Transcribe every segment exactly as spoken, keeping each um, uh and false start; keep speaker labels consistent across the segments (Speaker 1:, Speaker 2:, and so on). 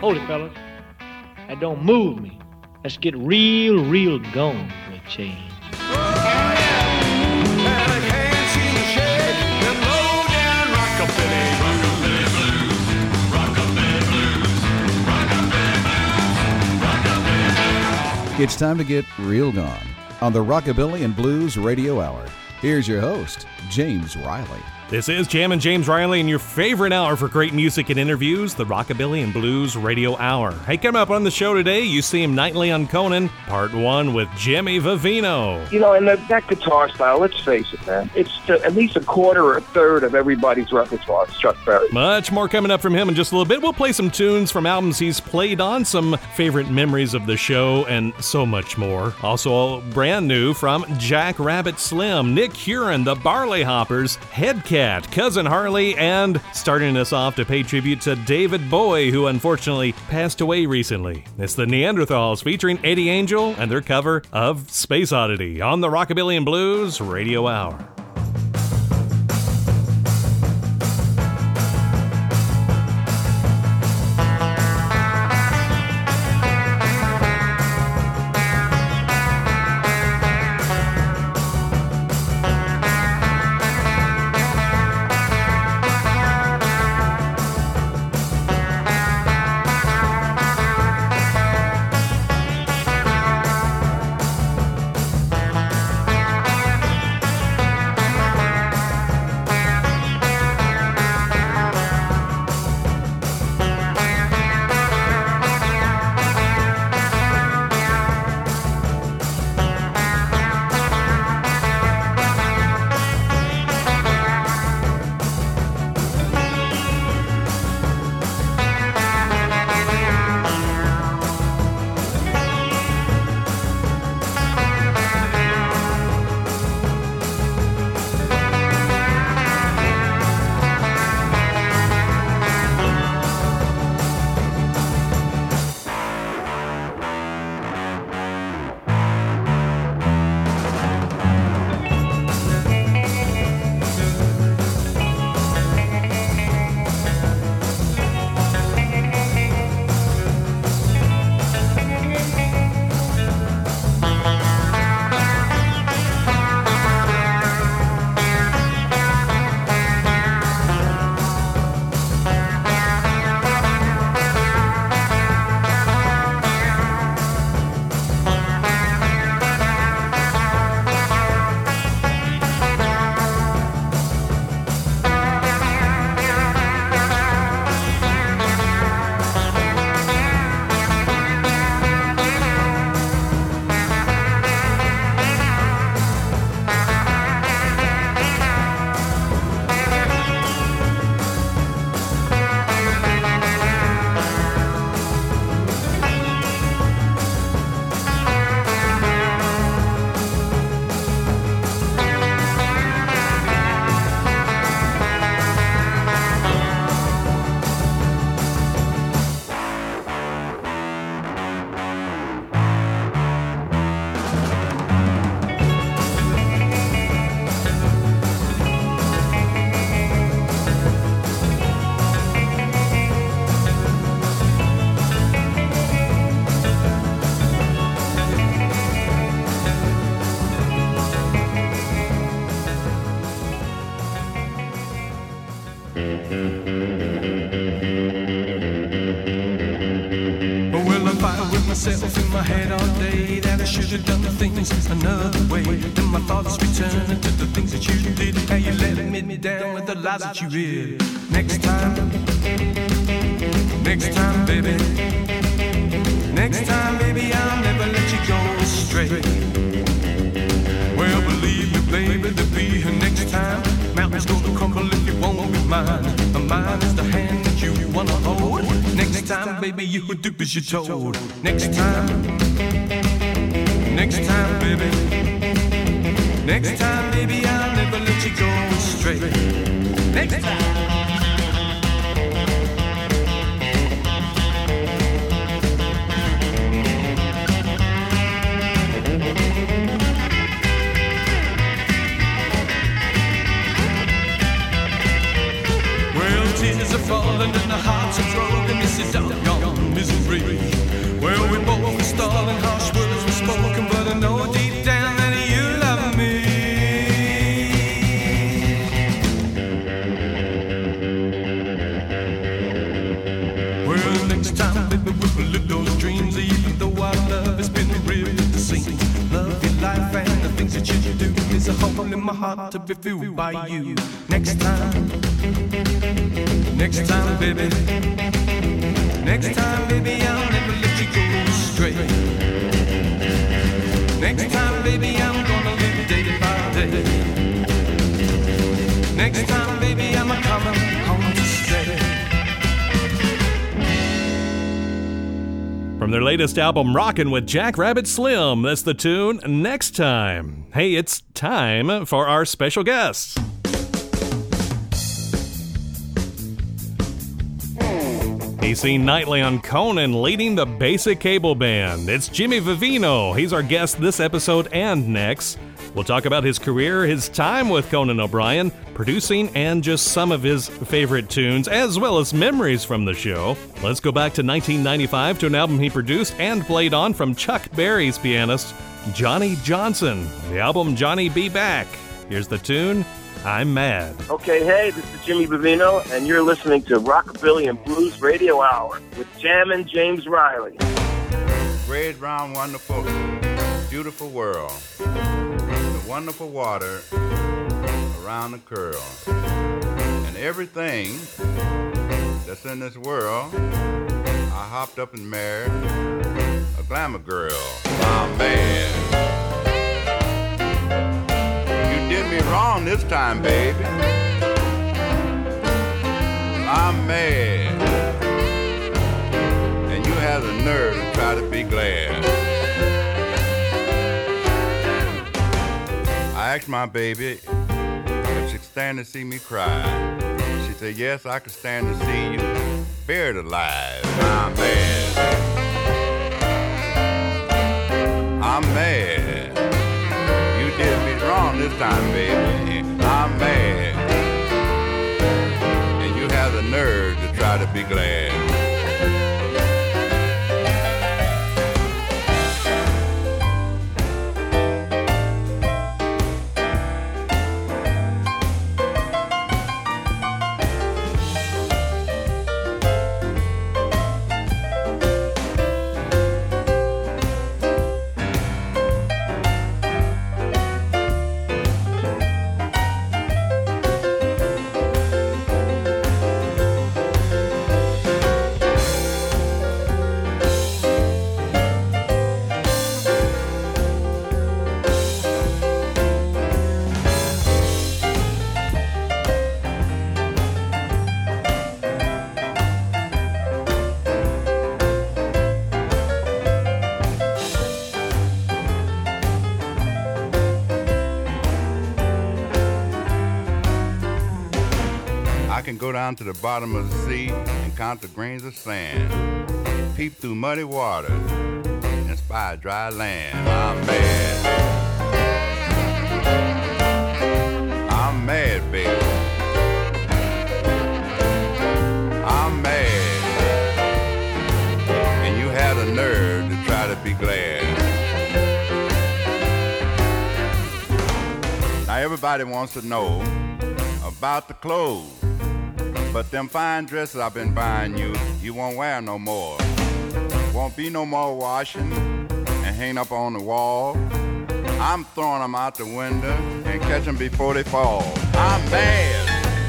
Speaker 1: Hold it, fellas. That don't move me. Let's get real, real going for a change.
Speaker 2: It's time to get real gone on the Rockabilly and Blues Radio Hour. Here's your host, James Riley.
Speaker 3: This is Jammin' James Riley and your favorite hour for great music and interviews, the Rockabilly and Blues Radio Hour. Hey, coming up on the show today, you see him nightly on Conan, part one with Jimmy Vivino.
Speaker 4: You know, and that, that guitar style, let's face it, man, it's to, at least a quarter or a third of everybody's repertoire, Chuck Berry.
Speaker 3: Much more coming up from him in just a little bit. We'll play some tunes from albums he's played on, some favorite memories of the show, and so much more. Also, brand new from Jack Rabbit Slim, Nick Huron, the Barley Hoppers, Headcat, Cousin Harley, and starting us off to pay tribute to David Bowie, who unfortunately passed away recently. It's the Neanderthals featuring Eddie Angel and their cover of Space Oddity on the Rockabilly and Blues Radio Hour.
Speaker 5: Myself in my head all day that I should have done things another way. Then my thoughts return to the things that you did, how you let me down with the lies that you read. Next time, next time, baby, next time, baby, I'll never let you go astray. Well, believe me, baby, to be here next time. Mountains gonna crumble if you won't be mine. Mine is the hand that you wanna hold. Next time, baby, you would do as you're told. Next time, next time, baby, next time, baby, I'll never let you go astray. Next time. Tears are falling and the hearts are broken. It's a doggone hole in my heart to be filled by you. Next time, next time, baby. Next time, baby, I'll never let you go astray. Next time, baby, I'm gonna live day by day. Next time, baby, I'm a coming home to stay.
Speaker 3: From their latest album, Rockin' with Jack Rabbit Slim, that's the tune, Next Time. Hey, it's time for our special guest. He's seen nightly on Conan leading the Basic Cable Band. It's Jimmy Vivino. He's our guest this episode and next. We'll talk about his career, his time with Conan O'Brien, producing, and just some of his favorite tunes, as well as memories from the show. Let's go back to nineteen ninety-five to an album he produced and played on from Chuck Berry's pianist, Johnny Johnson. The album Johnny Be Back. Here's the tune, I'm Mad.
Speaker 4: Okay, hey, this is Jimmy Vivino, and you're listening to Rockabilly and Blues Radio Hour with Jammin' James Riley.
Speaker 6: Great, round, wonderful, beautiful world. The wonderful water around the curl. And everything that's in this world, I hopped up and married a glamour girl. I'm mad. You did me wrong this time, baby. I'm mad. And you have the nerve to try to be glad. I asked my baby if she'd stand to see me cry. She said, yes, I could stand to see you buried alive. I'm mad. I'm mad. You did me wrong this time, baby. I'm mad. And you have the nerve to try to be glad. Go down to the bottom of the sea and count the grains of sand. Peep through muddy water and spy dry land. I'm mad. I'm mad, baby. I'm mad. And you had a nerve to try to be glad. Now everybody wants to know about the clothes. But them fine dresses I've been buying you, you won't wear no more. Won't be no more washing and hang up on the wall. I'm throwing them out the window and catch them before they fall. I'm mad.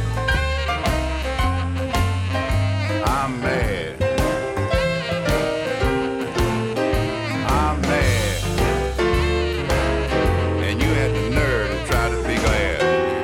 Speaker 6: I'm mad. I'm mad. And you had the nerve to try to be glad.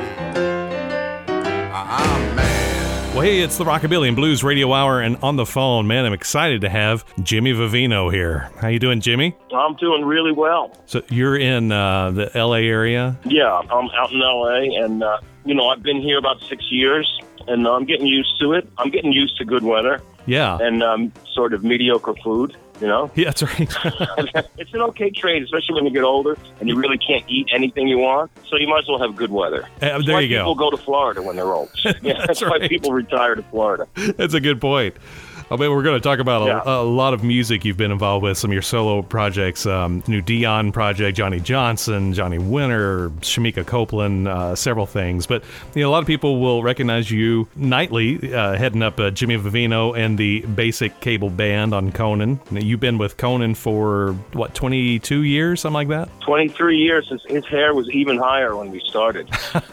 Speaker 6: I'm mad.
Speaker 3: Well, hey, it's the Rockabilly and Blues Radio Hour, and on the phone, man, I'm excited to have Jimmy Vivino here. How you doing, Jimmy?
Speaker 4: I'm doing really well.
Speaker 3: So you're in uh, the L A area?
Speaker 4: Yeah, I'm out in L A, and, uh, you know, I've been here about six years, and I'm getting used to it. I'm getting used to good weather.
Speaker 3: Yeah.
Speaker 4: And um, sort of mediocre food, you know?
Speaker 3: Yeah, that's right.
Speaker 4: It's an okay trade, especially when you get older and you really can't eat anything you want. So you might as well have good weather.
Speaker 3: Uh,
Speaker 4: that's
Speaker 3: there
Speaker 4: why
Speaker 3: you
Speaker 4: people
Speaker 3: go.
Speaker 4: go to Florida when they're old. Yeah, that's,
Speaker 3: That's
Speaker 4: why
Speaker 3: right.
Speaker 4: people retire to Florida.
Speaker 3: That's a good point. I mean, we're going to talk about a,
Speaker 4: Yeah.
Speaker 3: a lot of music you've been involved with, some of your solo projects, um, new Dion project, Johnny Johnson, Johnny Winter, Shamika Copeland, uh, several things. But you know, a lot of people will recognize you nightly uh, heading up uh, Jimmy Vivino and the Basic Cable Band on Conan. You've been with Conan for, what, twenty-two years, something like that?
Speaker 4: twenty-three years. His, his hair was even higher when we started.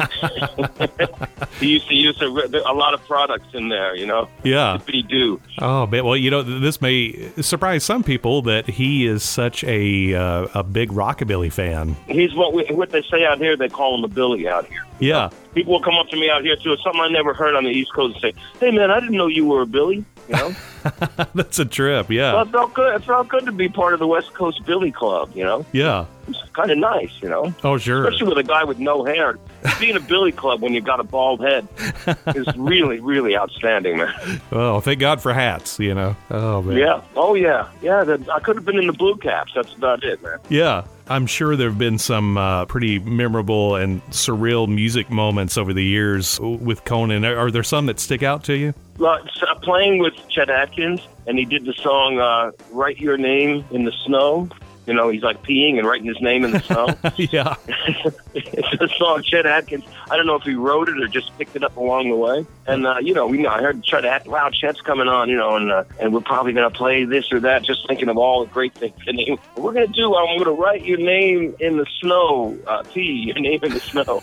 Speaker 4: He used to use a, a lot of products in there, you know?
Speaker 3: Yeah.
Speaker 4: Dippity-doo.
Speaker 3: Oh, man. Well, you know, this may surprise some people that he is such a uh, a big rockabilly fan.
Speaker 4: He's what we, what they say out here, they call him a Billy out here.
Speaker 3: Yeah.
Speaker 4: People will come up to me out here, too. It's something I never heard on the East Coast and say, hey, man, I didn't know you were a Billy, you know?
Speaker 3: That's a trip, yeah.
Speaker 4: Well, it felt good. It felt good to be part of the West Coast Billy Club, you know?
Speaker 3: Yeah.
Speaker 4: It's kind of nice, you know?
Speaker 3: Oh, sure.
Speaker 4: Especially with a guy with no hair. Being a Billy Club when you've got a bald head is really, really outstanding, man.
Speaker 3: Oh, thank God for hats, you know. Oh, man.
Speaker 4: Yeah. Oh, yeah. Yeah, the, I could have been in the Blue Caps. That's about it, man.
Speaker 3: Yeah. I'm sure there have been some uh, pretty memorable and surreal music moments over the years with Conan. Are, are there some that stick out to you?
Speaker 4: Well, uh, playing with Chet Atkins, and he did the song uh, Write Your Name in the Snow. You know, he's like peeing and writing his name in the snow.
Speaker 3: Yeah.
Speaker 4: It's a song, Chet Atkins. I don't know if he wrote it or just picked it up along the way. And, uh, you know, we know, I heard Chet Atkins, wow, Chet's coming on, you know, and uh, and we're probably going to play this or that, just thinking of all the great things. And he, what we're going to do, I'm going to write your name in the snow, uh, P, your name in the snow.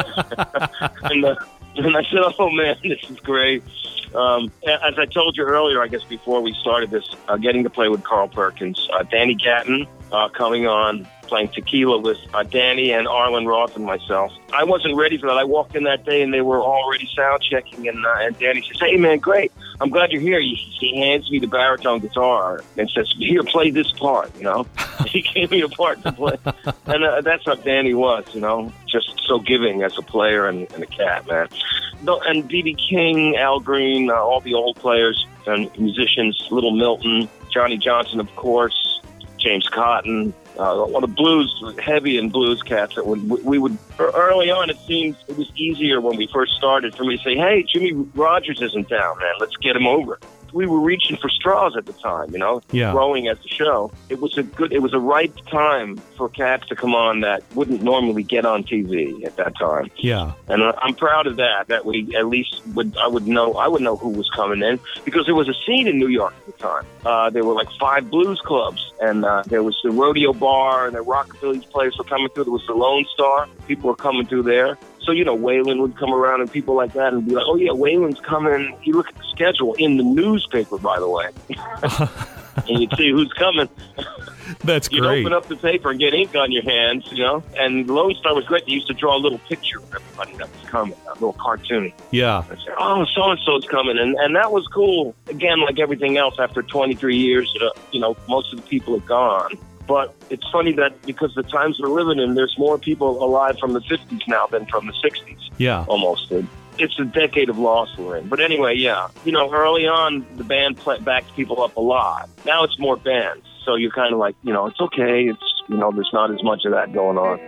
Speaker 4: and, uh, and I said, oh, man, this is great. Um, as I told you earlier, I guess before we started this, uh, getting to play with Carl Perkins, uh, Danny Gatton uh, coming on, playing tequila with uh, Danny and Arlen Roth and myself. I wasn't ready for that. I walked in that day and they were already sound checking, and, uh, and Danny says, hey, man, great. I'm glad you're here. He, he hands me the baritone guitar and says, here, play this part, you know. He gave me a part to play. And uh, that's how Danny was, you know, just so giving as a player and, and a cat, man. And B B King, Al Green, uh, all the old players and musicians, Little Milton, Johnny Johnson, of course, James Cotton, uh, all the blues, heavy and blues cats that would, we would, early on, it seemed it was easier when we first started for me to say, hey, Jimmy Rogers is in town, man, let's get him over. We were reaching for straws at the time, you know,
Speaker 3: yeah.
Speaker 4: growing as a show. It was a good, it was a right time for cats to come on that wouldn't normally get on T V at that time.
Speaker 3: Yeah.
Speaker 4: And I'm proud of that, that we at least would, I would know, I would know who was coming in, because there was a scene in New York at the time. Uh, there were like five blues clubs, and uh, there was the Rodeo Bar, and the Rockabilly players were coming through. There was the Lone Star. People were coming through there. So, you know, Waylon would come around and people like that and be like, oh, yeah, Waylon's coming. You look at the schedule in the newspaper, by the way, and you'd see who's coming.
Speaker 3: That's
Speaker 4: You'd
Speaker 3: great.
Speaker 4: open up the paper and get ink on your hands, you know. And Lone Star was great. They used to draw a little picture of everybody that was coming, a little cartoony.
Speaker 3: Yeah.
Speaker 4: I'd say, oh, so-and-so's coming. And, and that was cool. Again, like everything else, after twenty-three years, you know, most of the people are gone. But it's funny that because the times we're living in, there's more people alive from the fifties now than from the sixties.
Speaker 3: Yeah.
Speaker 4: Almost. It's a decade of loss we're in. But anyway, yeah. You know, early on, the band play- backed people up a lot. Now it's more bands. So you're kind of like, you know, it's okay. It's, you know, there's not as much of that going on.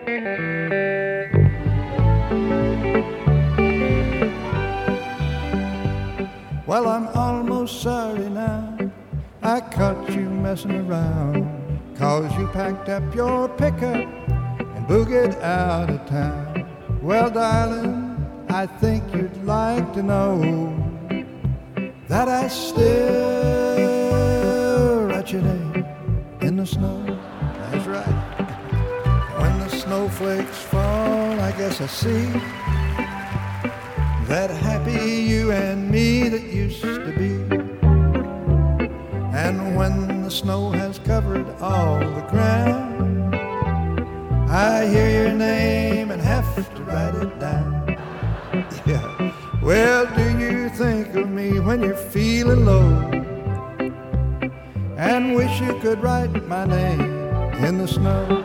Speaker 7: Well, I'm almost sorry now I caught you messing around, 'cause you packed up your pickup and boogied out of town. Well, darling, I think you'd like to know that I still write your name in the snow. That's right. When the snowflakes fall, I guess I see that happy you and me that used to be. And when the snow has covered all the ground, I hear your name and have to write it down. Yeah. Well, do you think of me when you're feeling low and wish you could write my name in the snow?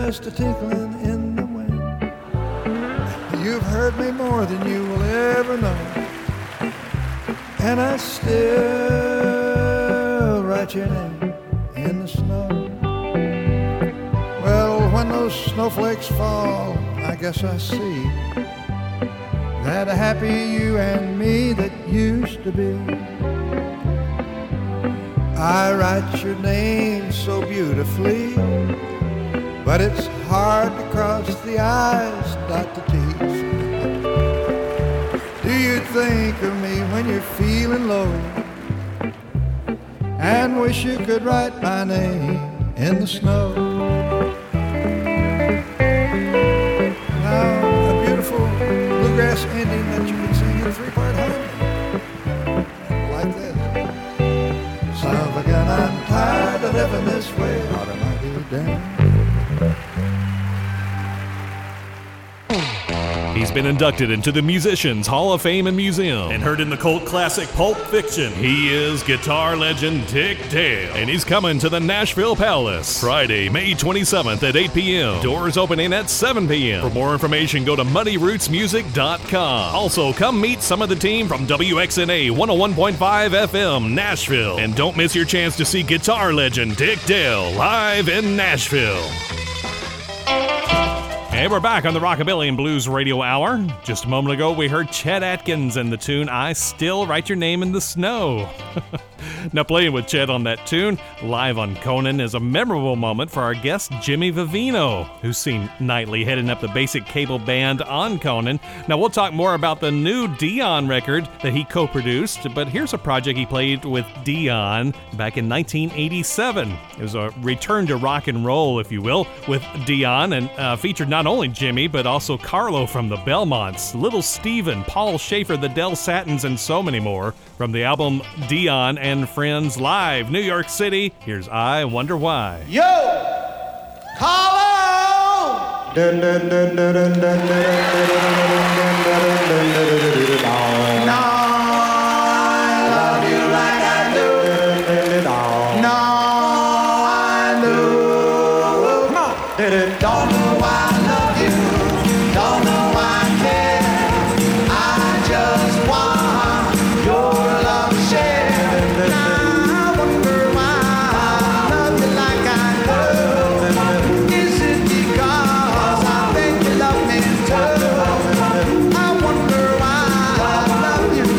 Speaker 7: just a tinkling in the wind. You've hurt me more than you will ever know, and I still write your name in the snow. Well, when those snowflakes fall, I guess I see that happy you and me that used to be. I write your name so beautifully, but it's hard to cross the I's, dot the T's. Do you think of me when you're feeling low and wish you could write my name in the snow? Now, a beautiful bluegrass ending that you can sing in three-part harmony, like this. Son of a gun, I'm tired of living this way. What am I doing down?
Speaker 3: He's been inducted into the Musicians Hall of Fame and Museum and heard in the cult classic Pulp Fiction. He is guitar legend Dick Dale, and he's coming to the Nashville Palace Friday, May twenty-seventh at eight p.m. Doors opening at seven p.m. For more information, go to muddy roots music dot com. Also, come meet some of the team from W X N A one oh one point five F M Nashville, and don't miss your chance to see guitar legend Dick Dale live in Nashville. Hey, we're back on the Rockabilly and Blues Radio Hour. Just a moment ago, we heard Chet Atkins and the tune I Still Write Your Name in the Snow. Now, playing with Chet on that tune, live on Conan, is a memorable moment for our guest, Jimmy Vivino, who's seen nightly heading up the Basic Cable Band on Conan. Now, we'll talk more about the new Dion record that he co-produced, but here's a project he played with Dion back in nineteen eighty-seven. It was a return to rock and roll, if you will, with Dion, and uh, featured not only Jimmy, but also Carlo from the Belmonts, Little Steven, Paul Schaefer, the Del Satins, and so many more. From the album Dion and Friends Live, New York City, here's I Wonder Why.
Speaker 8: Yo! Carlo! Dun, dun, dun, dun, dun, dun, dun, no, I love you like I do. No, I do. Come on. Don't know why I love you. Don't know why I care. I just want your love shared. Now I wonder why I love you like I do. Is it because I think you love me too? I wonder why I love you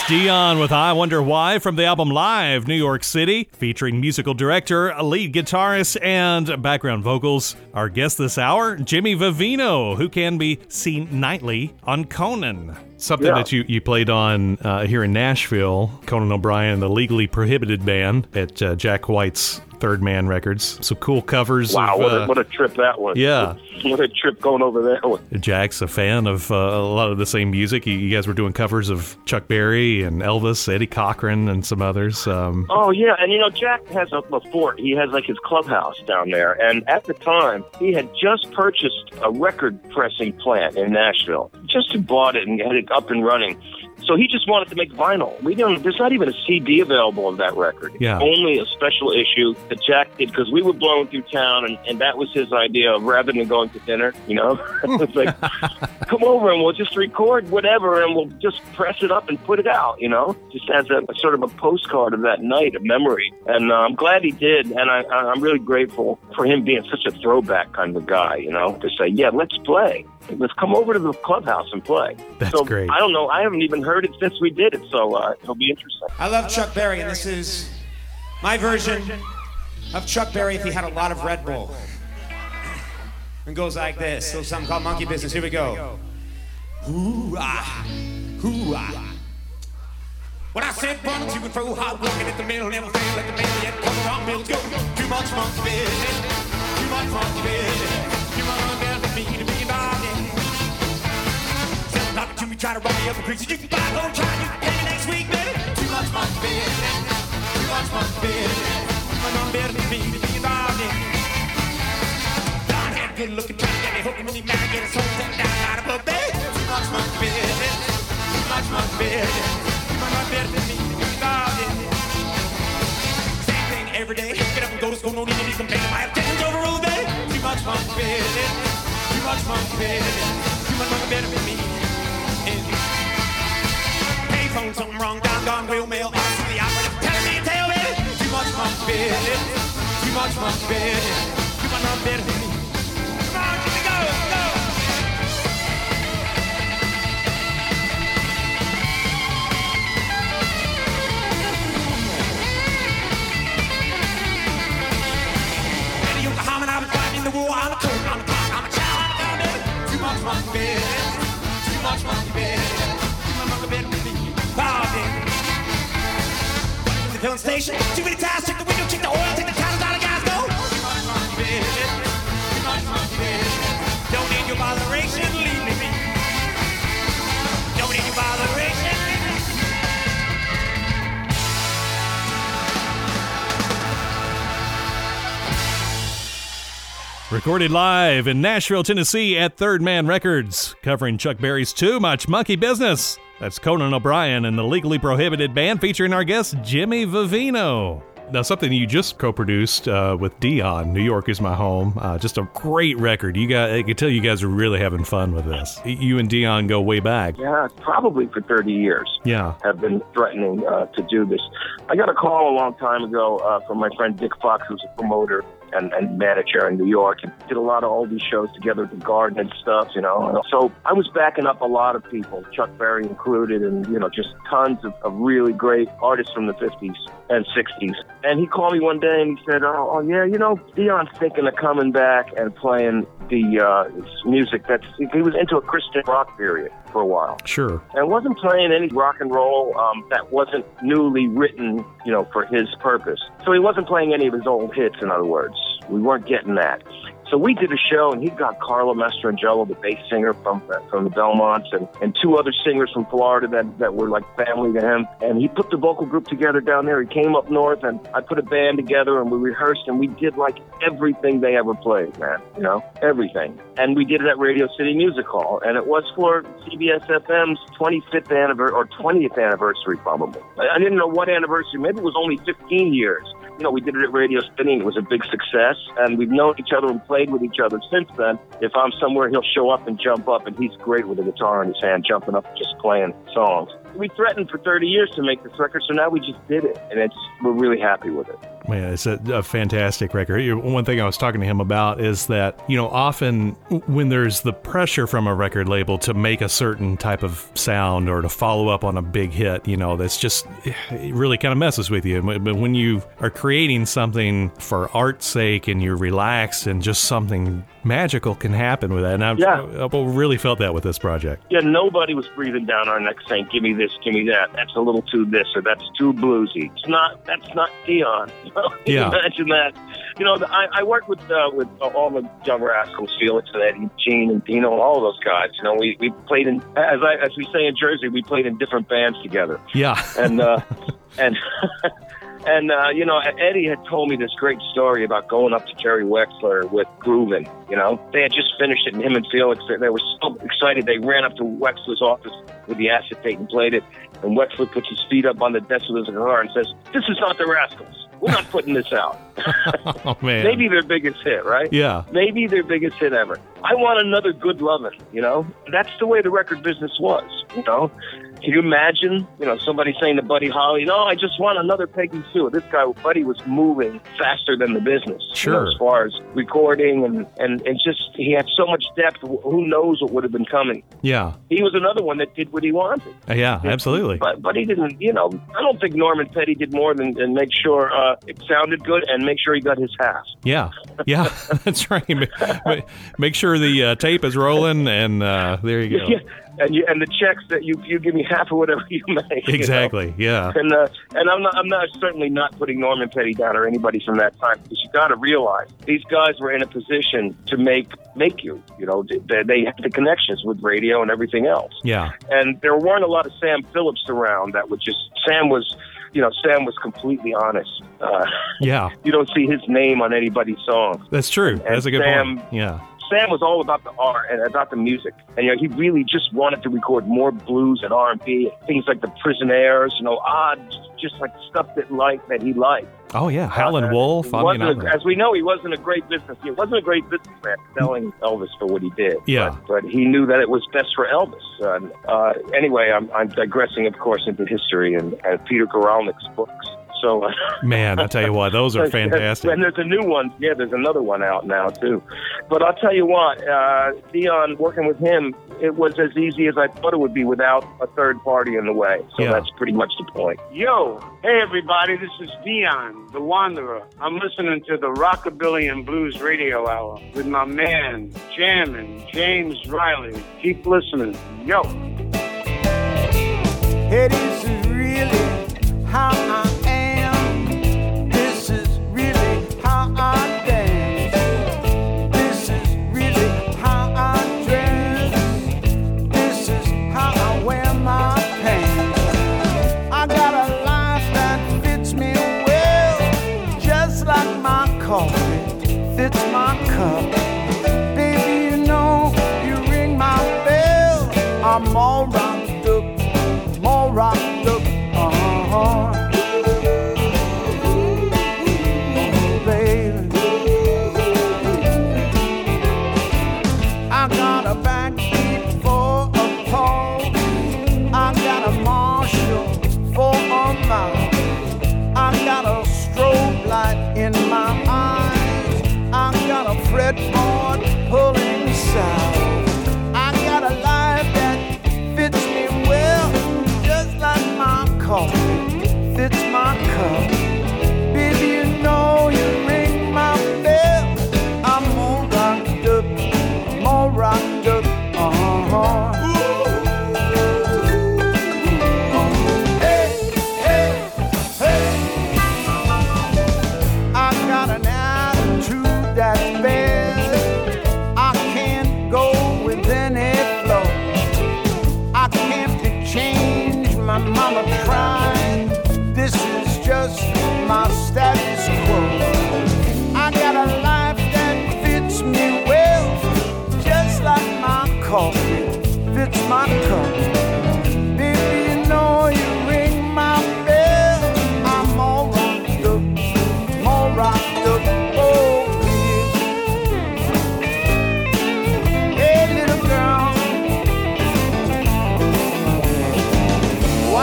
Speaker 3: That's Dion with I Wonder Why from the album Live, New York City, featuring musical director, lead guitarist, and background vocals. Our guest this hour, Jimmy Vivino, who can be seen nightly on Conan. Something
Speaker 4: Yeah.
Speaker 3: that you, you played on uh, here in Nashville, Conan O'Brien, the Legally Prohibited Band at uh, Jack White's Third Man Records. Some cool covers.
Speaker 4: Wow,
Speaker 3: of,
Speaker 4: what,
Speaker 3: uh,
Speaker 4: a, what a trip that was.
Speaker 3: Yeah.
Speaker 4: What a trip going over there.
Speaker 3: Jack's a fan of uh, a lot of the same music. You, you guys were doing covers of Chuck Berry and Elvis, Eddie Cochran, and some others. Um,
Speaker 4: Oh, yeah, and you know, Jack has a, a fort. He has like his clubhouse down there, and at the time, he had just purchased a record pressing plant in Nashville. Just bought it and had it up and running. So he just wanted to make vinyl. We don't. There's not even a C D available of that record.
Speaker 3: Yeah.
Speaker 4: Only a special issue that Jack did because we were blowing through town, and, and that was his idea of rather than going to dinner, you know, it's like, come over and we'll just record whatever, and we'll just press it up and put it out, you know, just as a, a sort of a postcard of that night of memory. And uh, I'm glad he did, and I, I'm really grateful for him being such a throwback kind of guy, you know, to say, yeah, let's play. Let's come over to the clubhouse and play.
Speaker 3: That's
Speaker 4: so,
Speaker 3: great.
Speaker 4: I don't know. I haven't even heard it since we did it, so uh, it'll be interesting.
Speaker 9: I love Chuck Berry, and this is my version of Chuck Berry if he had a lot of Red Bull. It goes like this. So something called Monkey Business. Here we go. Ooh ah, ooh ah. When I said one, two, and fro, hard working at the middle, never fail at the middle, yet come around, bills go. Too much monkey business, too much monkey business. You wanna get me to be involved in. Sell a to me, try to run me up a crease. You can buy, go try, you can pay me next week, baby. Too much monkey business, too much monkey business. You wanna get me to be involved in. Don had good looking, trying to get me hooked when he mad, get his whole thing down out of a bed. Too much monkey business, too much monkey business. Same thing every day. Get up and go to school, no need to be complaining. My attention's overruled, baby. Too much monkey business. Too much monkey business. Too much monkey business for me. Payphone, something wrong. Down, gone, wheel mail. Ask the operator, telling me a tale, baby. Too much monkey business. Too much monkey business. Too much monkey business for me. Come on, Jimmy, go, go. I'm fighting the war, I'm a coat, I'm a clock, I'm a child, I'm a gun, baby. Too much monkey business, too much monkey business, too much monkey business with me. Oh, baby. The filling station, too many ties, check the window, check the oil, take the titles out of guys, go. Too much monkey business, too much monkey business. Don't need your botheration, leave me be. Don't need your botheration.
Speaker 3: Recorded live in Nashville, Tennessee at Third Man Records, covering Chuck Berry's Too Much Monkey Business. That's Conan O'Brien and the Legally Prohibited Band, featuring our guest, Jimmy Vivino. Now, something you just co-produced uh, with Dion, New York Is My Home. Uh, just a great record. You guys, I can tell you guys are really having fun with this. You and Dion go way back.
Speaker 4: Yeah, probably for thirty years.
Speaker 3: Yeah.
Speaker 4: Have been threatening uh, to do this. I got a call a long time ago uh, from my friend Dick Fox, who's a promoter and, and manager in New York, and did a lot of oldie shows together at the Garden and stuff, you know. So I was backing up a lot of people, Chuck Berry included, and, you know, just tons of, of really great artists from the fifties and sixties. And he called me one day and he said, oh, oh yeah, you know, Dion's thinking of coming back and playing the uh, music that's, he was into a Christian rock period for a while.
Speaker 3: Sure.
Speaker 4: And wasn't playing any rock and roll um, that wasn't newly written, you know, for his purpose. So he wasn't playing any of his old hits, in other words. We weren't getting that. So we did a show, and he got Carlo Mastrangelo, the bass singer from from the Belmonts, and, and two other singers from Florida that, that were like family to him. And he put the vocal group together down there. He came up north, and I put a band together, and we rehearsed, and we did like everything they ever played, man. You know, everything. And we did it at Radio City Music Hall, and it was for C B S F M's twenty-fifth anniversary, or twentieth anniversary, probably. I didn't know what anniversary. Maybe it was only fifteen years. You know, we did it at Radio City. It was a big success, and we've known each other and played with each other since then. If I'm somewhere, he'll show up and jump up, and he's great with a guitar in his hand, jumping up and just playing songs. we threatened for thirty years to make this record, so now we just did it, and it's we're really happy with it.
Speaker 3: Man, it's a, a fantastic record. One thing I was talking to him about is that, you know, often when there's the pressure from a record label to make a certain type of sound or to follow up on a big hit, you know, that's just, it really kind of messes with you. But when you are creating something for art's sake and you're relaxed and just something magical can happen with that. And I've,
Speaker 4: yeah.
Speaker 3: I've really felt that with this project.
Speaker 4: Yeah, nobody was breathing down our necks saying, give me this, give me that. That's a little too this or that's too bluesy. It's not, that's not Dion.
Speaker 3: Yeah.
Speaker 4: Imagine that. You know, I, I worked with uh, with all the Young Rascals, Felix and Eddie, Gene and Dino, and all of those guys. You know, we, we played in, as I as we say in Jersey, we played in different bands together.
Speaker 3: Yeah.
Speaker 4: And, uh, and, and uh, you know, Eddie had told me this great story about going up to Jerry Wexler with Groovin', you know. They had just finished it, and him and Felix, they, they were so excited, they ran up to Wexler's office with the acetate and played it, and Wexler puts his feet up on the desk with his guitar and says, this is not the Rascals. We're not putting this out.
Speaker 3: Oh, man.
Speaker 4: Maybe their biggest hit, right?
Speaker 3: Yeah.
Speaker 4: Maybe their biggest hit ever. I want another Good Lovin', you know? That's the way the record business was, you know? Can you imagine, you know, somebody saying to Buddy Holly, no, I just want another Peggy Sue. This guy, Buddy, was moving faster than the business.
Speaker 3: Sure.
Speaker 4: You know, as far as recording and, and, and just, he had so much depth. Who knows what would have been coming?
Speaker 3: Yeah.
Speaker 4: He was another one that did what he wanted.
Speaker 3: Uh, yeah, absolutely.
Speaker 4: But but he didn't, you know, I don't think Norman Petty did more than, than make sure uh, it sounded good and make sure he got his half.
Speaker 3: Yeah, yeah, that's right. Make, make sure the uh, tape is rolling, and uh, there you go.
Speaker 4: Yeah. And you and the checks that you you give me half of whatever you make.
Speaker 3: Exactly.
Speaker 4: You know?
Speaker 3: Yeah.
Speaker 4: And uh, and I'm not I'm not certainly not putting Norman Petty down or anybody from that time, because you got to realize these guys were in a position to make make you. You know, they, they had the connections with radio and everything else.
Speaker 3: Yeah.
Speaker 4: And there weren't a lot of Sam Phillips around that would just Sam was. You know, Sam was completely honest. Uh,
Speaker 3: yeah.
Speaker 4: You don't see his name on anybody's song.
Speaker 3: That's true.
Speaker 4: And,
Speaker 3: That's
Speaker 4: and
Speaker 3: a good
Speaker 4: Sam,
Speaker 3: point. Yeah.
Speaker 4: Sam was all about the art and about the music. And, you know, he really just wanted to record more blues and R and B, things like the Prisonaires, you know, odd, just like stuff that like that he liked.
Speaker 3: Oh, yeah. Howlin'
Speaker 4: uh,
Speaker 3: Wolf. I mean,
Speaker 4: a, as we know, he wasn't a great business. He wasn't a great businessman selling Elvis for what he did.
Speaker 3: Yeah.
Speaker 4: But, but he knew that it was best for Elvis. Uh, uh, anyway, I'm, I'm digressing, of course, into history and, and Peter Guralnick's books. So, uh,
Speaker 3: man, I tell you what, those are fantastic.
Speaker 4: And there's a new one. Yeah, there's another one out now, too. But I'll tell you what, uh, Dion, working with him, it was as easy as I thought it would be without a third party in the way. So
Speaker 3: yeah.
Speaker 4: that's pretty much the point.
Speaker 10: Yo, hey, everybody, this is Dion, the Wanderer. I'm listening to the Rockabilly and Blues Radio Hour with my man, Jammin' James Riley. Keep listening. Yo.
Speaker 8: Hey, this is really how I fits my cup. Baby, you know, you ring my bell. I'm all rocked up, I'm all rocked up. Uh-huh. Baby, I got a backbeat for a call. I got a Marshall for a mile. I got a strobe light in my eye. I got a fretboard pulling south. I got a life that fits me well, just like my coffee fits my cup. Baby, you know you ring my bell. I'm all rocked up, I'm all rocked up. Uh-huh. My mama tried. This is just my status quo. I got a life that fits me well, just like my coffee fits my cup. Baby, you know you ring my bell. I'm all rocked up, I'm all rocked up. Oh, yeah. Hey, little girl.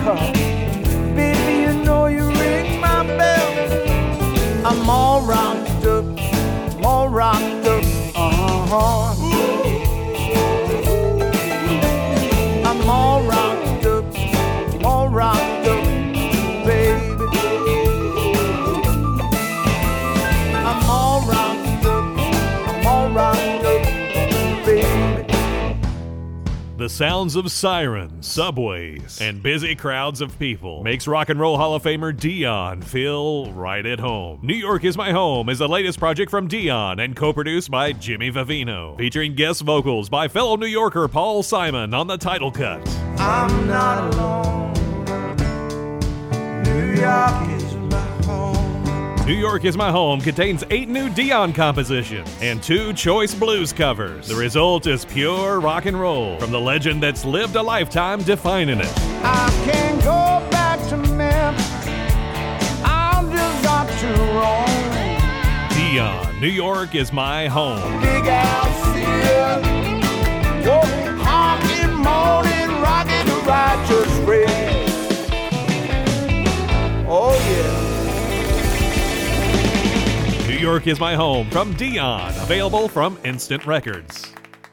Speaker 8: car. Baby, you know you ring my bell. I'm all rocked up, I'm all rocked up, uh-huh. I'm all rocked up, I'm all rocked up, baby. I'm all rocked up, I'm all rocked up, baby.
Speaker 3: The sounds of sirens, subways, and busy crowds of people makes Rock and Roll Hall of Famer Dion feel right at home. New York Is My Home is the latest project from Dion and co-produced by Jimmy Vivino, featuring guest vocals by fellow New Yorker Paul Simon on the title cut.
Speaker 8: I'm not alone. New York is my home.
Speaker 3: New York Is My Home contains eight new Dion compositions and two choice blues covers. The result is pure rock and roll from the legend that's lived a lifetime defining it.
Speaker 8: I can't go back to Memphis. I just got too wrong.
Speaker 3: Dion, New York Is My Home.
Speaker 8: Big house here. Whoa, honky morning, rocking the righteous red. Oh yeah.
Speaker 3: New York Is My Home from Dion, available from Instant Records.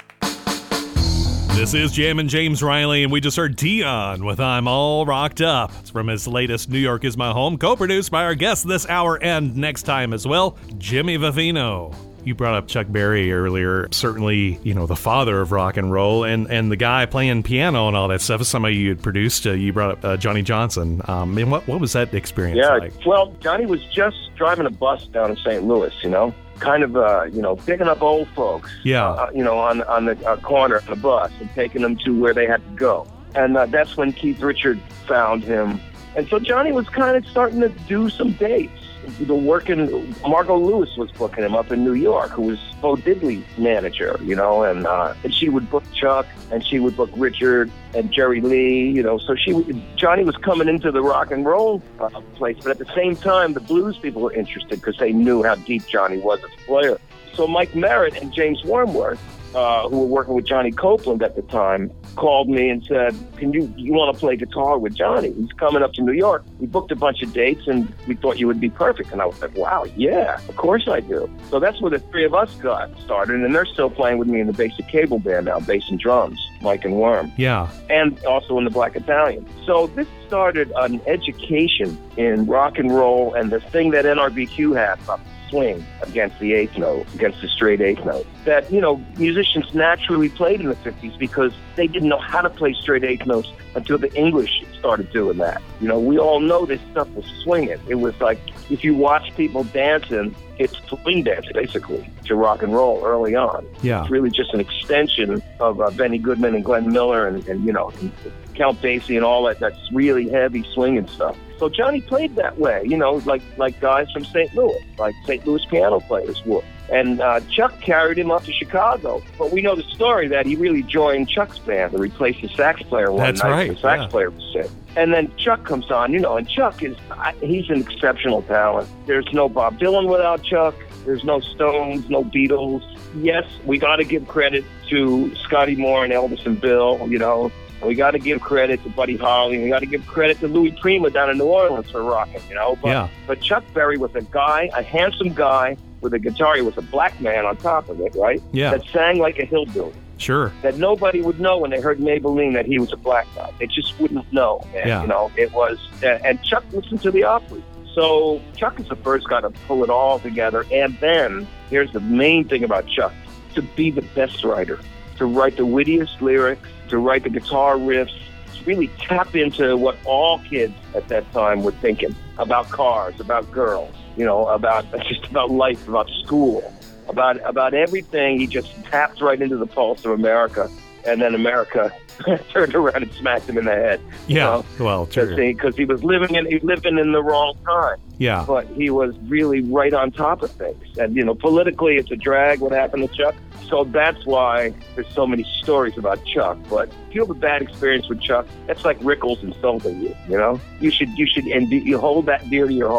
Speaker 3: This is Jammin' James Riley, and we just heard Dion with I'm All Rocked Up. It's from his latest New York Is My Home, co-produced by our guest this hour and next time as well, Jimmy Vivino. You brought up Chuck Berry earlier, certainly, you know, the father of rock and roll, and, and the guy playing piano and all that stuff is somebody you had produced. Uh, you brought up uh, Johnny Johnson. Um, and what, what was that experience
Speaker 4: yeah,
Speaker 3: like?
Speaker 4: Well, Johnny was just driving a bus down in Saint Louis, you know, kind of, uh, you know, picking up old folks,
Speaker 3: yeah,
Speaker 4: uh, you know, on, on the uh, corner of the bus and taking them to where they had to go. And uh, that's when Keith Richard found him. And so Johnny was kind of starting to do some dates. The working, Margot Lewis was booking him up in New York, who was Bo Diddley's manager, you know, and uh, and she would book Chuck, and she would book Richard and Jerry Lee, you know. So she, Johnny was coming into the rock and roll uh, place, but at the same time, the blues people were interested because they knew how deep Johnny was as a player. So Mike Merritt and James Wormworth, uh, who were working with Johnny Copeland at the time, called me and said, can you, you want to play guitar with Johnny? He's coming up to New York. We booked a bunch of dates and we thought you would be perfect. And I was like, wow, yeah, of course I do. So that's where the three of us got started. And they're still playing with me in the Basic Cable Band now, bass and drums, Mike and Worm.
Speaker 3: Yeah.
Speaker 4: And also in the Black Italian. So this started an education in rock and roll and the thing that N R B Q had about swing against the eighth note, against the straight eighth note, that, you know, musicians naturally played in the fifties because they didn't know how to play straight eighth notes until the English started doing that. You know, we all know this stuff was swinging. It was like, if you watch people dancing, it's swing dance, basically, to rock and roll early on.
Speaker 3: Yeah.
Speaker 4: It's really just an extension of uh, Benny Goodman and Glenn Miller and, and you know, and Count Basie and all that. That's really heavy swinging stuff. So Johnny played that way, you know, like like guys from Saint Louis, like Saint Louis piano players would. And uh, Chuck carried him up to Chicago. But we know the story that he really joined Chuck's band to replace the sax player one
Speaker 3: That's
Speaker 4: night.
Speaker 3: right,
Speaker 4: The sax
Speaker 3: yeah.
Speaker 4: player was sick. And then Chuck comes on, you know, and Chuck is, he's an exceptional talent. There's no Bob Dylan without Chuck. There's no Stones, no Beatles. Yes, we got to give credit to Scotty Moore and Elvis and Bill, you know. We got to give credit to Buddy Holly. We got to give credit to Louis Prima down in New Orleans for rocking, you know. But,
Speaker 3: Yeah.
Speaker 4: but Chuck Berry was a guy, a handsome guy with a guitar. He was a black man on top of it, right?
Speaker 3: Yeah.
Speaker 4: That sang like a hillbilly.
Speaker 3: Sure.
Speaker 4: That nobody would know when they heard Maybelline that he was a black guy. They just wouldn't know, man.
Speaker 3: Yeah.
Speaker 4: You know, it was, and Chuck listened to the Opry. So Chuck is the first guy to pull it all together. And then, here's the main thing about Chuck, to be the best writer, to write the wittiest lyrics, to write the guitar riffs, to really tap into what all kids at that time were thinking about cars, about girls, you know, about just about life, about school, about about everything. He just tapped right into the pulse of America, and then America turned around and smacked him in the head. you
Speaker 3: Yeah.
Speaker 4: know?
Speaker 3: Well, true.
Speaker 4: Because he was living in he was living in the wrong time.
Speaker 3: Yeah.
Speaker 4: But he was really right on top of things. And, you know, politically, it's a drag what happened to Chuck. So that's why there's so many stories about Chuck. But if you have a bad experience with Chuck, that's like Rickles insulting you, you know? You should, you should, and you hold that dear to your heart.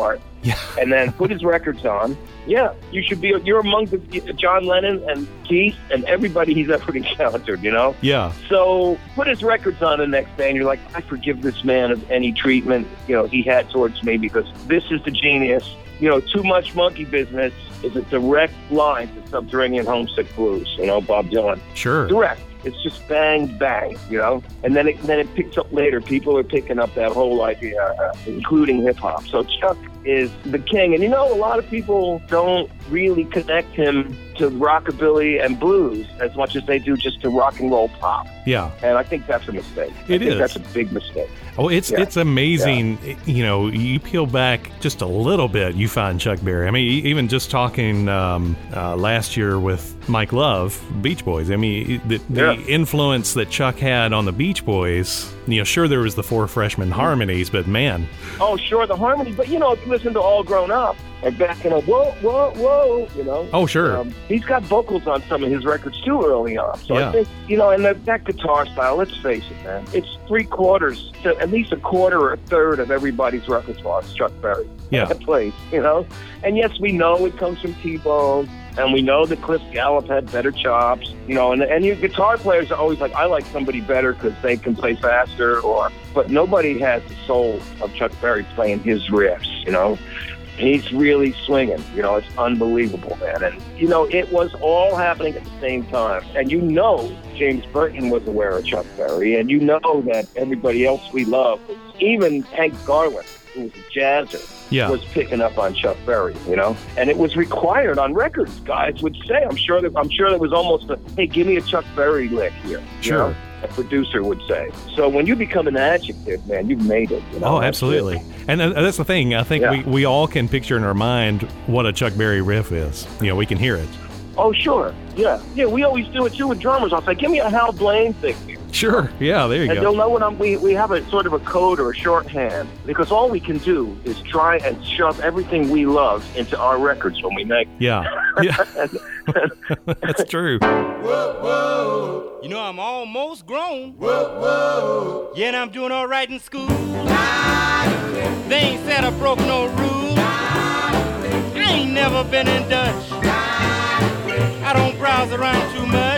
Speaker 3: Yeah.
Speaker 4: And then put his records on. Yeah, you should be. You're among the John Lennon and Keith and everybody he's ever encountered, you know?
Speaker 3: Yeah.
Speaker 4: So put his records on the next day, and you're like, I forgive this man of any treatment, you know, he had towards me, because this is the genius. You know, Too Much Monkey Business is a direct line to Subterranean Homesick Blues, you know, Bob Dylan.
Speaker 3: Sure.
Speaker 4: Direct. It's just bang, bang, you know? And then it, then it picks up later. People are picking up that whole idea, uh, including hip-hop. So Chuck is the king. And, you know, a lot of people don't really connect him to rockabilly and blues as much as they do just to rock and roll pop.
Speaker 3: Yeah.
Speaker 4: And I think that's a mistake.
Speaker 3: It
Speaker 4: I think
Speaker 3: is.
Speaker 4: That's a big mistake.
Speaker 3: Oh, it's
Speaker 4: Yeah.
Speaker 3: it's amazing. You know, you peel back just a little bit, you find Chuck Berry. I mean, e- even just talking um, uh, last year with Mike Love, Beach Boys. I mean, the, the
Speaker 4: Yeah.
Speaker 3: influence that Chuck had on the Beach Boys. You know, sure there was the four freshman harmonies, but man,
Speaker 4: Oh, sure, the harmony. But, you know, if you listen to All Grown Up, and back in a whoa, whoa, whoa, you know.
Speaker 3: Oh, sure.
Speaker 4: Um, he's got vocals on some of his records, too, early on. So
Speaker 3: Yeah.
Speaker 4: I think, you know, and that, that guitar style, let's face it, man, it's three quarters, to at least a quarter or a third of everybody's repertoire is Chuck Berry.
Speaker 3: Yeah.
Speaker 4: That plays, you know. And yes, we know it comes from T-Bone, and we know that Cliff Gallup had better chops, you know, and, and your guitar players are always like, I like somebody better because they can play faster, or, but nobody has the soul of Chuck Berry playing his riffs, you know. He's really swinging. You know, it's unbelievable, man. And, you know, it was all happening at the same time. And you know James Burton was aware of Chuck Berry, and you know that everybody else we love, even Hank Garland, who was a jazzer,
Speaker 3: Yeah.
Speaker 4: was picking up on Chuck Berry, you know? And it was required on records. Guys would say, I'm sure that I'm sure there was almost a, hey, give me a Chuck Berry lick here. you
Speaker 3: Sure.
Speaker 4: know? A producer would say. So when you become an adjective, man, you've made it. You know?
Speaker 3: Oh, absolutely. And uh, that's the thing. I think
Speaker 4: Yeah.
Speaker 3: we, we all can picture in our mind what a Chuck Berry riff is. You know, we can hear it.
Speaker 4: Oh, sure. Yeah. Yeah, we always do it, too, with drummers. I'll say, give me a Hal Blaine thing here.
Speaker 3: Sure. Yeah, there you
Speaker 4: And
Speaker 3: go.
Speaker 4: they'll know what I'm, we, we have a sort of a code or a shorthand, because all we can do is try and shove everything we love into our records when we make
Speaker 3: Yeah. Yeah. That's true.
Speaker 11: You know, I'm almost grown. Yeah, and I'm doing all right in school. They ain't said I broke no rules. I ain't never been in Dutch. I don't browse around too much.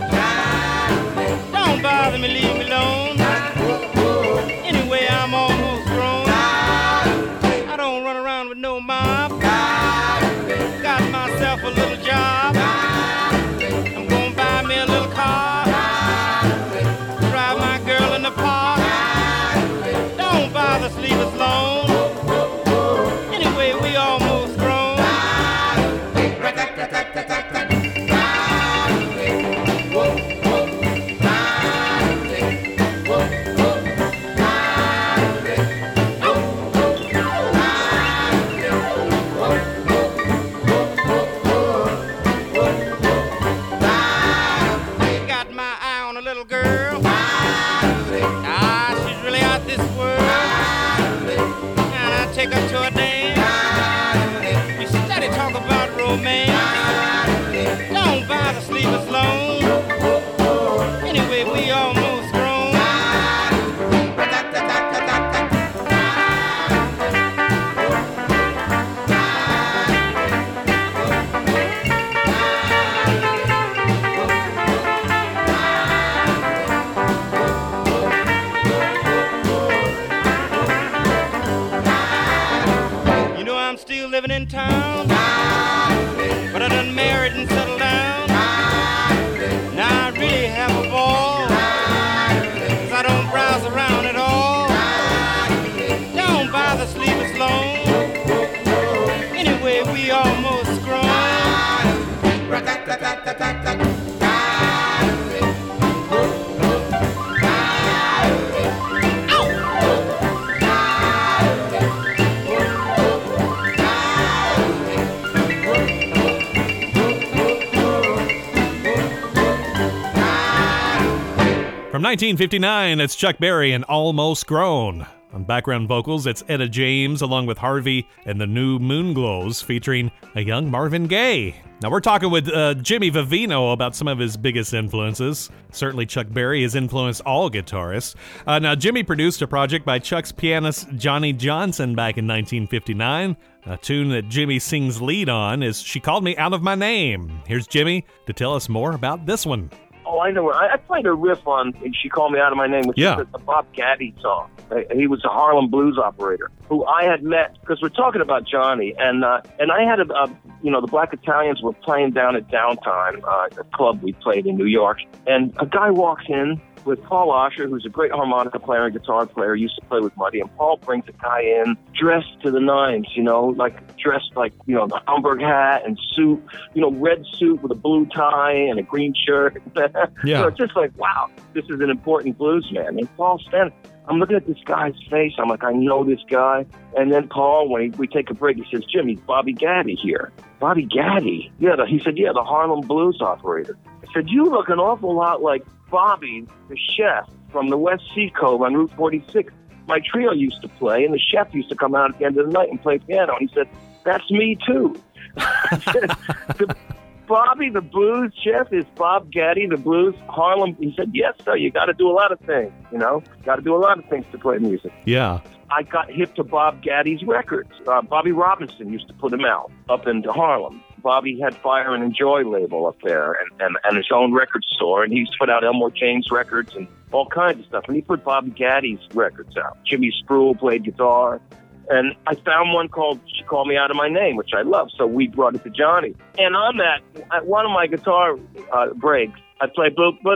Speaker 11: Don't bother me, leave me alone. Anyway, I'm almost grown. I don't run around with no mob. Got myself a little job. I'm gonna buy me a little car. Drive my girl in the park. Don't bother, sleep us long. Anyway, we almost grown. Got my eye on a little girl. Ah, she's really out this world. And I take her to a dance. We steady talk about romance. Don't bother, sleep us long. Anyway, we almost grown. You know I'm still living in town, but I done married and settled down. Now I really have a ball, 'cause I don't browse around at all. Don't bother, sleep us long. Anyway, we almost grown.
Speaker 3: From nineteen fifty-nine, it's Chuck Berry and Almost Grown. On background vocals, it's Etta James along with Harvey and the New Moonglows featuring a young Marvin Gaye. Now we're talking with uh, Jimmy Vivino about some of his biggest influences. Certainly Chuck Berry has influenced all guitarists. Uh, now Jimmy produced a project by Chuck's pianist Johnny Johnson back in nineteen fifty-nine. A tune that Jimmy sings lead on is She Called Me Out of My Name. Here's Jimmy to tell us more about this one.
Speaker 4: Oh, I know. I, I played a riff on She Called Me Out of My Name, which
Speaker 3: yeah.
Speaker 4: is the Bob Gaddy song. Uh, he was a Harlem blues operator who I had met, because we're talking about Johnny, and uh, and I had a, a, you know, the Black Italians were playing down at Downtime, uh, a club we played in New York, and a guy walks in with Paul Osher, who's a great harmonica player and guitar player, used to play with Muddy, and Paul brings a guy in dressed to the nines, you know, like dressed like, you know, the Homburg hat and suit, you know, red suit with a blue tie and a green shirt.
Speaker 3: Yeah.
Speaker 4: So it's just like, wow, this is an important blues man. And Paul standing, I'm looking at this guy's face. I'm like, I know this guy. And then Paul, when he, we take a break, he says, Jimmy, Bobby Gaddy here. Bobby Gaddy? Yeah, the, he said, yeah, the Harlem blues operator. I said, you look an awful lot like Bobby, the chef from the West Sea Cove on Route forty-six. My trio used to play, and the chef used to come out at the end of the night and play piano. And he said, that's me, too. I said, the, Bobby, the blues chef, is Bob Gaddy, the blues Harlem. He said, yes, sir, you got to do a lot of things, you know? Got to do a lot of things to play music.
Speaker 3: Yeah.
Speaker 4: I got hip to Bob Gaddy's records. Uh, Bobby Robinson used to put them out up into Harlem. Bobby had Fire and Enjoy label up there and, and, and his own record store, and he used to put out Elmore James records and all kinds of stuff. And he put Bobby Gaddy's records out. Jimmy Spruill played guitar. And I found one called She Called Me Out of My Name, which I love, so we brought it to Johnny. And on that, at one of my guitar uh, breaks, I play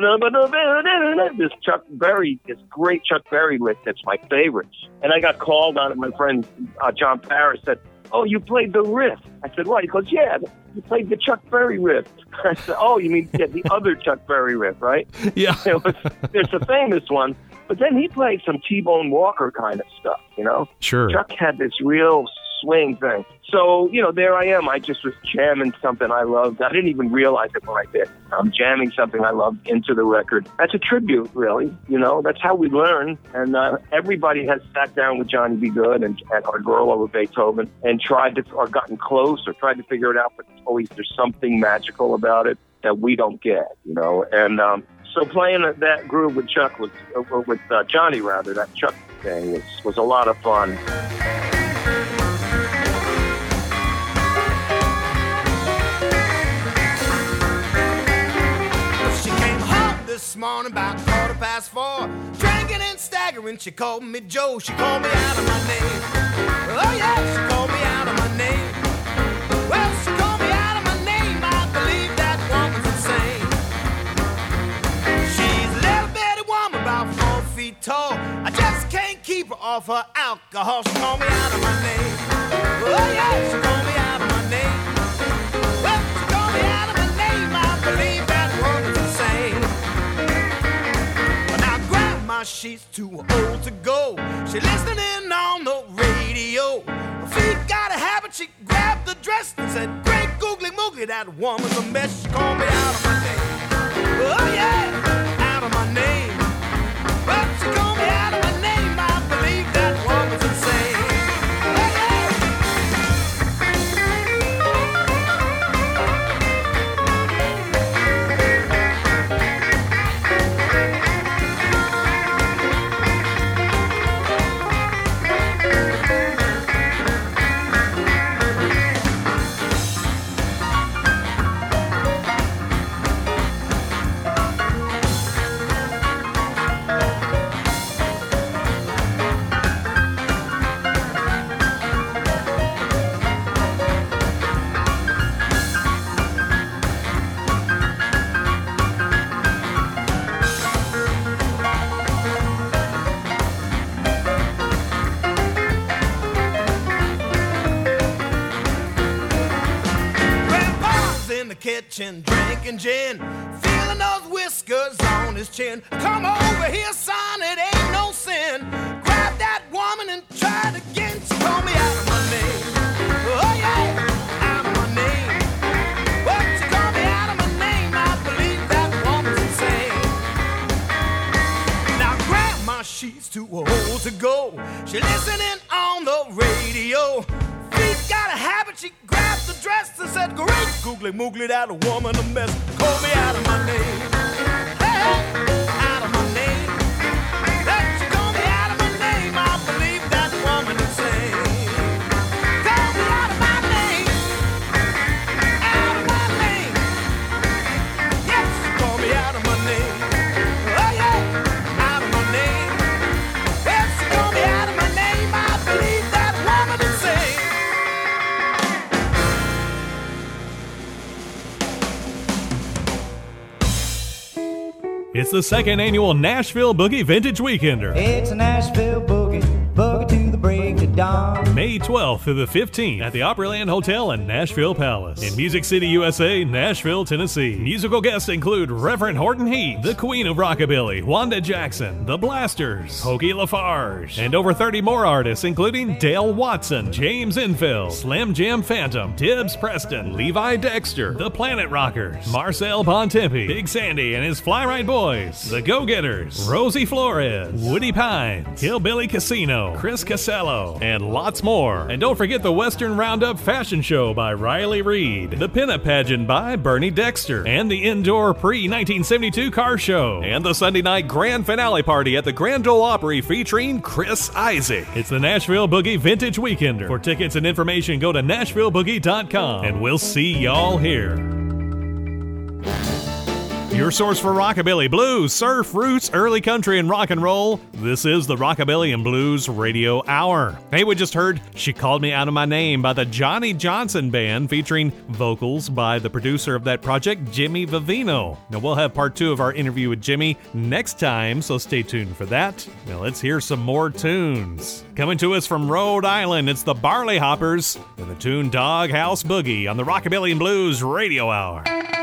Speaker 4: this Chuck Berry, this great Chuck Berry lick that's my favorite. And I got called on it. My friend uh, John Parrish said, oh, you played the riff. I said, what? He goes, yeah, you played the Chuck Berry riff. I said, oh, you mean yeah, the other Chuck Berry riff, right?
Speaker 3: Yeah.
Speaker 4: It was, there's a famous one. But then he played some T-Bone Walker kind of stuff, you know?
Speaker 3: Sure.
Speaker 4: Chuck had this real swing thing. So, you know, there I am. I just was jamming something I loved. I didn't even realize it when I did. I'm jamming something I loved into the record. That's a tribute, really. You know, that's how we learn. And uh, everybody has sat down with Johnny B. Good and, and or Girl over Beethoven and tried to, or gotten close or tried to figure it out, but always there's something magical about it that we don't get, you know? And um, so playing that groove with Chuck was, uh, with uh, Johnny rather, that Chuck thing was, was a lot of fun.
Speaker 12: This morning about quarter past four, drinking and staggering, she called me Joe, she called me out of my name. Oh yeah, she called me out of my name. Well, she called me out of my name, I believe that woman's insane. She's a little bitty woman, about four feet tall. I just can't keep her off her alcohol. She called me out of my name. Oh yeah, she called me out of my name. Well, she called me out of my name, I believe that woman's insane. She's too old to go. She listening on the radio. Her feet got a habit. She grabbed the dress and said, great googly moogly, that woman's a mess. She called me out of my name. Oh yeah, out of my name. Well, she called me out of my name. I believe that woman's insane. Kitchen, drinking gin, feeling those whiskers on his chin. Come over here, son, it ain't no sin. Grab that woman and try it again. She called me out of my name. Oh yeah, out of my name. Well, she called me out of my name. I believe that woman's insane. Now grandma, she's too old to to go. She listening on the radio. Feet got a habit, she grabbed the dress and said, great googly moogly, that woman a mess. Call me out of my name. Hey, out of my name. That she called me out of my name. I believe that woman insane. Call me out of my name. Out of my name. Yes, call me out of my name. Oh yeah, out of my name. Well, she called me out of my name. I believe that woman insane.
Speaker 3: It's the second annual Nashville Boogie Vintage Weekender.
Speaker 8: It's a Nashville boogie, boogie to the break of dawn.
Speaker 3: May twelfth through the fifteenth at the Opryland Hotel and Nashville Palace. In Music City, U S A, Nashville, Tennessee. Musical guests include Reverend Horton Heat, the Queen of Rockabilly, Wanda Jackson, The Blasters, Pokey LaFarge, and over thirty more artists including Dale Watson, James Infill, Slim Jim Phantom, Tibbs Preston, Levi Dexter, The Planet Rockers, Marcel Bontempi, Big Sandy and his Fly Right Boys, The Go-Getters, Rosie Flores, Woody Pines, Hillbilly Casino, Chris Casello, and lots more. And don't forget the Western Roundup Fashion Show by Riley Reid, the Pinup Pageant by Bernie Dexter, and the Indoor pre nineteen seventy-two Car Show, and the Sunday night grand finale party at the Grand Ole Opry featuring Chris Isaac. It's the Nashville Boogie Vintage Weekender. For tickets and information, go to nashville boogie dot com, and we'll see y'all here. Your source for rockabilly, blues, surf, roots, early country, and rock and roll. This is the Rockabilly and Blues Radio Hour. Hey, we just heard She Called Me Out of My Name by the Johnny Johnson Band, featuring vocals by the producer of that project, Jimmy Vivino. Now, we'll have part two of our interview with Jimmy next time, so stay tuned for that. Now, let's hear some more tunes. Coming to us from Rhode Island, it's the Barley Hoppers and the tune Doghouse Boogie on the Rockabilly and Blues Radio Hour.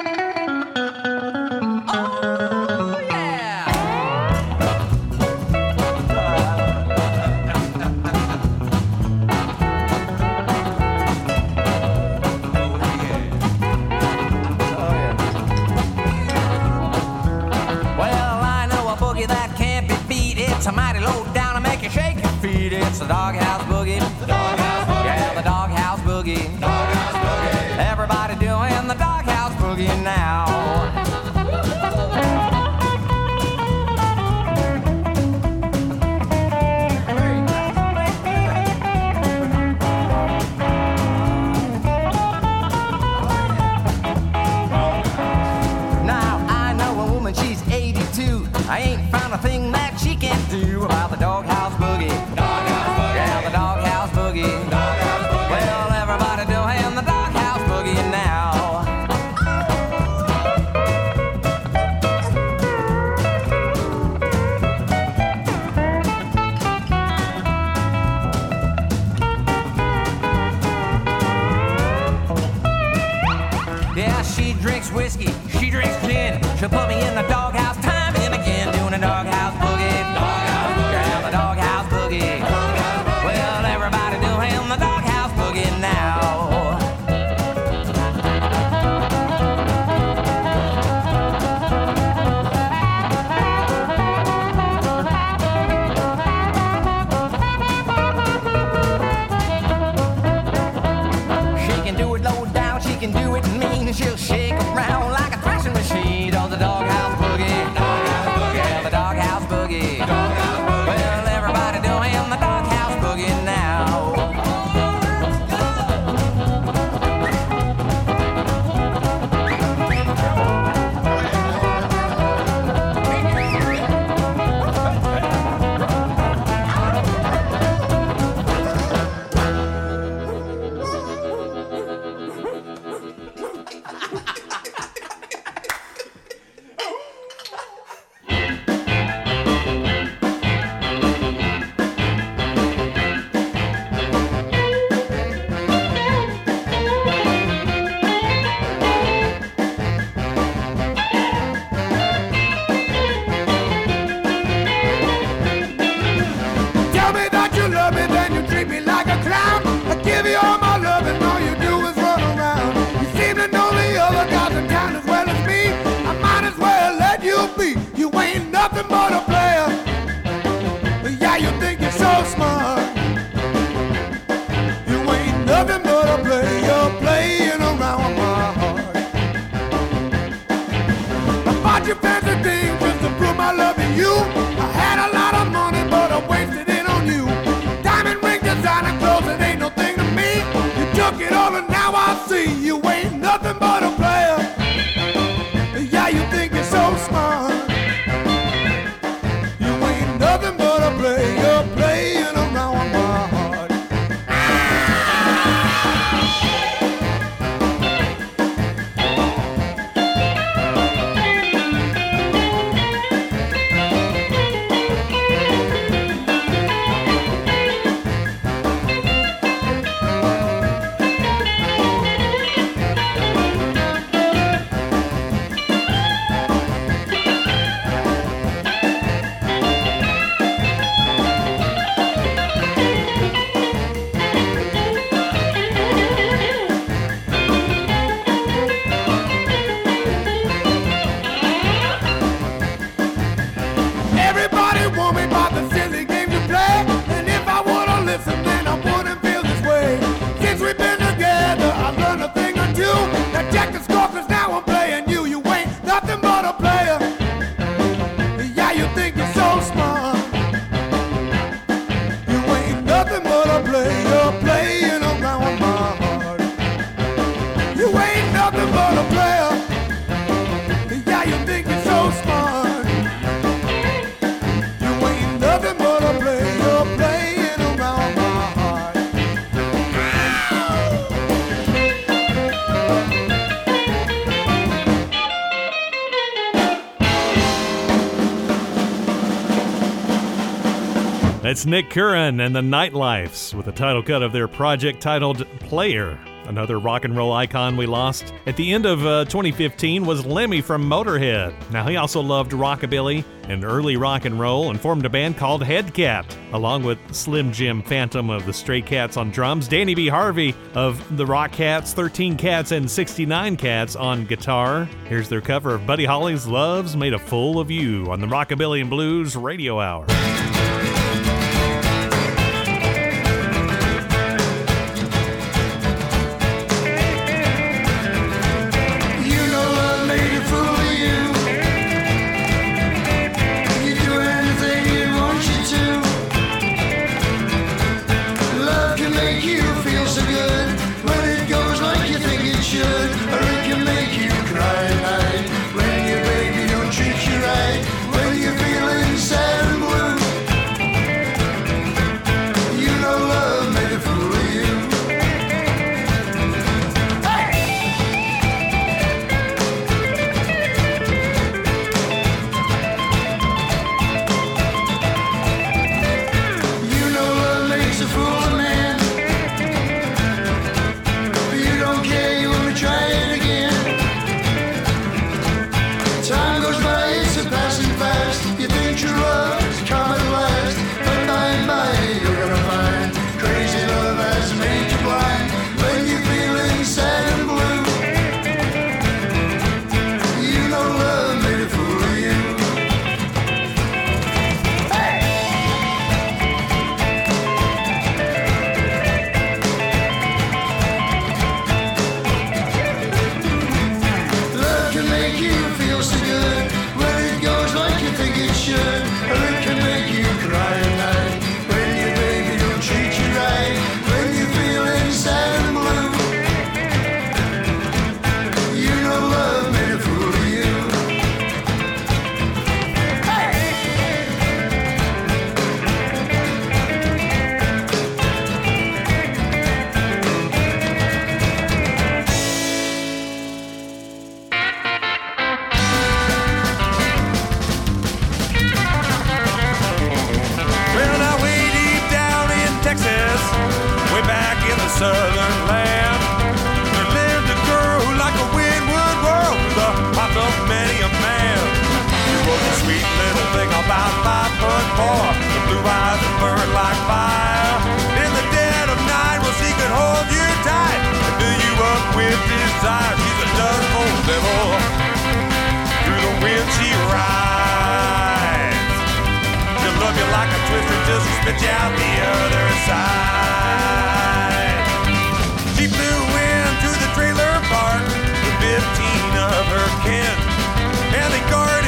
Speaker 13: It's a mighty low down to make you shake your feet. It's the Doghouse Boogie. The Doghouse Boogie. Yeah, the Doghouse Boogie. Doghouse Boogie. Everybody doing the Doghouse Boogie now. Now, I know a woman, she's eighty-two. I ain't found a thing that she can't do about the Doghouse Boogie. Doghouse Boogie. Yeah, the Doghouse Boogie. Doghouse Boogie. Well, everybody doing the Doghouse Boogie now. Yeah, she drinks whiskey, she drinks gin. She'll put me in the doghouse time and again, doing a Doghouse Boogie. Doghouse Boogie. Yeah, the Doghouse Boogie. Doghouse Boogie. Well, everybody doing the Doghouse Boogie now. She can do it low down, she can do it mean, and she'll shake around like a thrashing machine. Oh, the Doghouse Boogie. Doghouse Boogie. Yeah, the Doghouse Boogie. Doghouse
Speaker 12: bunch of fancy things just to prove my love to you. I had a lot of money, but I wasted it on you. Diamond ring, designer clothes, it ain't no thing to me. You took it all and now I see you ain't nothing but a player. Yeah, you think you're so smart. You ain't nothing but a player, playing around my heart. Everybody want me about the silly games you play, and if I would've listened, then I wouldn't feel this way. Since we've been together, I learned a thing or two. Now check the score, 'cause now I'm playing you. You ain't nothing but a player. Yeah, you think you're so smart. You ain't nothing but a player, playing around my heart. You ain't nothing but a player. Yeah, you think you're so smart. You ain't nothing but a player, playing around my heart.
Speaker 3: That's Nick Curran and the Nightlifes with a title cut of their project titled Player. Another rock and roll icon we lost at the end of uh, twenty fifteen was Lemmy from Motorhead. Now, he also loved rockabilly and early rock and roll and formed a band called Headcat, along with Slim Jim Phantom of the Stray Cats on drums, Danny B. Harvey of the Rock Cats, thirteen Cats, and sixty-nine Cats on guitar. Here's their cover of Buddy Holly's Love's Made a Fool of You on the Rockabilly and Blues Radio Hour.
Speaker 12: southern land. There lived a girl who like a windward world with a pop of many a man. She was a sweet little thing about five foot four, with blue eyes that burned like fire. In the dead of night, well, she could hold you tight and fill you up with desire. She's a dust bowl devil. Through the wind she rides. She'll love you like a twister till she spits you out the other side. She flew into the trailer park with fifteen of her kin, and they guarded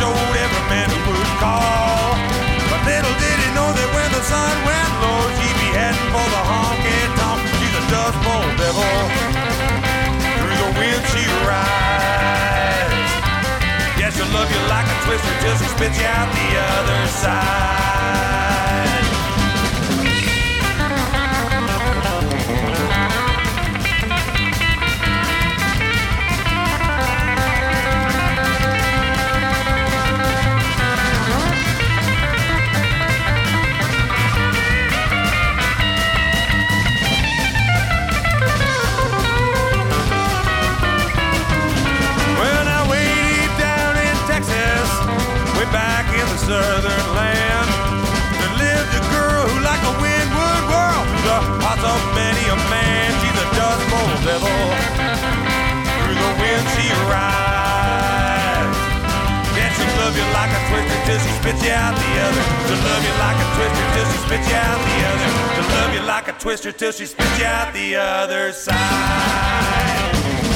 Speaker 12: showed every man who would call. But little did he know that when the sun went low, she'd be heading for the honky-tonk. She's a dust bowl devil. Through the wind she rides. Yeah, she'll love you like a twister till she spits you out the other side. Back in the southern land, there lived a girl who like a wind would whirl through the hearts of many a man. She's a dust bowl devil. Through the wind she rides. Yeah, she'll love you like a twister till she spits you out the other. She'll love you like a twister till she spits you out the other. She'll love you like a twister till she spits you out the other side.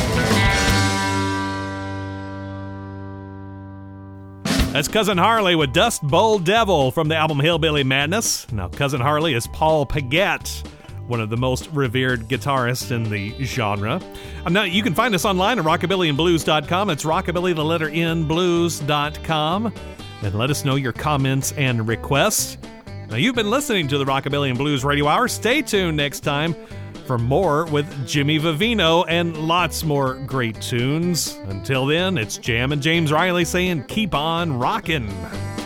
Speaker 3: That's Cousin Harley with Dust Bowl Devil from the album Hillbilly Madness. Now, Cousin Harley is Paul Paget, one of the most revered guitarists in the genre. Now, you can find us online at rockabilly and blues dot com. It's rockabilly, the letter N, blues dot com. And let us know your comments and requests. Now, you've been listening to the Rockabilly and Blues Radio Hour. Stay tuned next time for more with Jimmy Vivino and lots more great tunes. Until then, it's Jam and James Riley saying keep on rockin'.